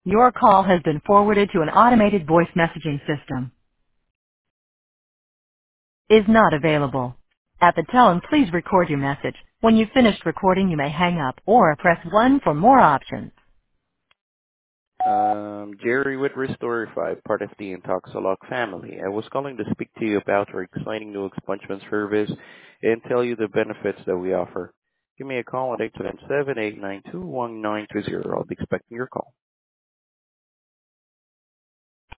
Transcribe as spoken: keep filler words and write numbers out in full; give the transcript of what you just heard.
Your call has been forwarded to an automated voice messaging system. Is not available. At the tone, please record your message. When you've finished recording, you may hang up or press one for more options. Um, Jerry with Restore five, part of the Intoxalock family. I was calling to speak to you about our exciting new expungement service and tell you the benefits that we offer. Give me a call at eight seven seven, eight nine two, one nine two zero. I'll be expecting your call.